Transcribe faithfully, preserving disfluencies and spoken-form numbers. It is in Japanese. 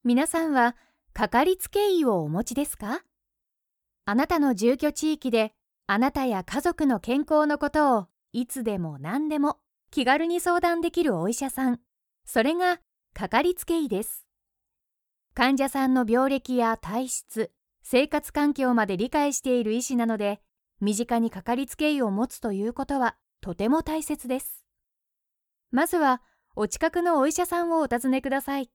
皆さんはかかりつけ医をお持ちですか？あなたの住居地域であなたや家族の健康のことをいつでも何でも気軽に相談できるお医者さん、それがかかりつけ医です。患者さんの病歴や体質、生活環境まで理解している医師なので、身近にかかりつけ医を持つということはとても大切です。まずはお近くのお医者さんをお尋ねください。